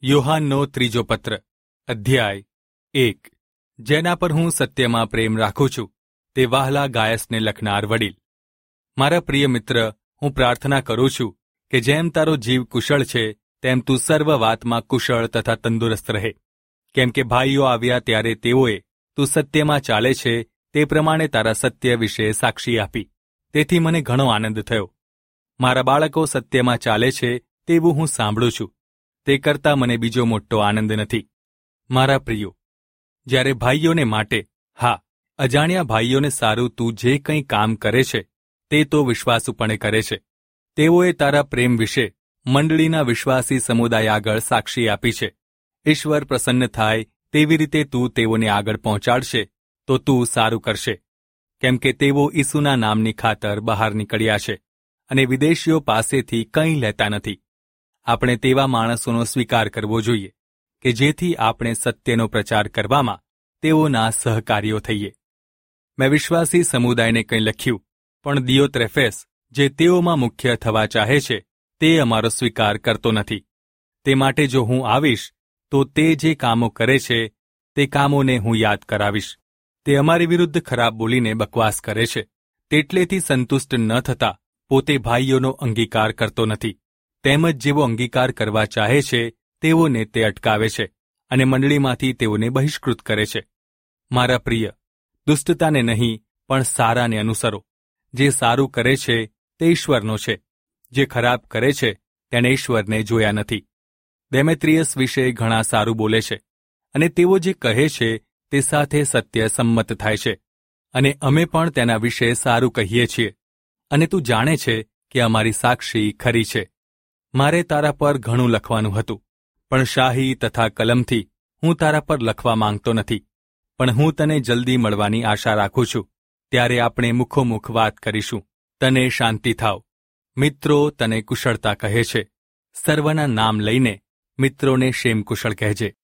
યોહાનનો ત્રીજો પત્ર, અધ્યાય 1. જેના પર હું સત્યમાં પ્રેમ રાખું છું તે વહાલા ગાયસને લખનાર વડીલ. મારા પ્રિય મિત્ર, હું પ્રાર્થના કરું છું કે જેમ તારો જીવ કુશળ છે તેમ તું સર્વ વાતમાં કુશળ તથા તંદુરસ્ત રહે. કેમ કે ભાઈઓ આવ્યા ત્યારે તેઓએ તું સત્યમાં ચાલે છે તે પ્રમાણે તારા સત્ય વિશે સાક્ષી આપી. તેથી મને ઘણો આનંદ થયો. મારા બાળકો સત્યમાં ચાલે છે તેવું હું સાંભળું છું. તે કરતાં મને બીજો મોટો આનંદ નથી. મારા પ્રિયો, જ્યારે ભાઈઓને માટે, હા, અજાણ્યા ભાઈઓને સારું તું જે કંઈ કામ કરે છે તે તો વિશ્વાસુપણે કરે છે. તેઓએ તારા પ્રેમ વિશે મંડળીના વિશ્વાસી સમુદાય આગળ સાક્ષી આપી છે. ઈશ્વર પ્રસન્ન થાય તેવી રીતે તું તેઓને આગળ પહોંચાડશે તો તું સારું કરશે. કેમ કે તેઓ ઈસુના નામની ખાતર બહાર નીકળ્યા છે અને વિદેશીઓ પાસેથી કંઈ લેતા નથી. આપણે તેવા માણસોનો સ્વીકાર કરવો જોઈએ કે જેથી આપણે સત્યનો પ્રચાર કરવામાં તેઓના સહકારીઓ થઈએ. મેં વિશ્વાસી સમુદાયને કંઈ લખ્યું, પણ દિયોત્રેફેસ, જે તેઓમાં મુખ્ય થવા ચાહે છે, તે અમારો સ્વીકાર કરતો નથી. તે માટે જો હું આવીશ તો તે જે કામો કરે છે તે કામોને હું યાદ કરાવીશ. તે અમારી વિરુદ્ધ ખરાબ બોલીને બકવાસ કરે છે. તેટલેથી સંતુષ્ટ ન થતા પોતે ભાઈઓનો અંગીકાર કરતો નથી. તેમજ જેવો અંગીકાર કરવા ચાહે છે તેઓને તે અટકાવે છે અને મંડળીમાંથી તેઓને બહિષ્કૃત કરે છે. મારા પ્રિય, દુષ્ટતાને નહીં પણ સારાને અનુસરો. જે સારું કરે છે તે ઈશ્વરનો છે. જે ખરાબ કરે છે તેણે ઈશ્વરને જોયા નથી. દેમેત્રિયસ વિશે ઘણા સારું બોલે છે અને તેઓ જે કહે છે તે સાથે સત્ય સંમત થાય છે અને અમે પણ તેના વિશે સારું કહીએ છીએ. અને તું જાણે છે કે અમારી સાક્ષી ખરી છે. મારે તારા પર ઘણું લખવાનું હતું, પણ શાહી તથા કલમથી હું તારા પર લખવા માંગતો નથી. પણ હું તને જલ્દી મળવાની આશા રાખું છું. ત્યારે આપણે મુખોમુખ વાત કરીશું. તને શાંતિ થાવ. મિત્રો તને કુશળતા કહે છે. સર્વના નામ લઈને મિત્રોને ક્ષેમ કુશળ કહેજે.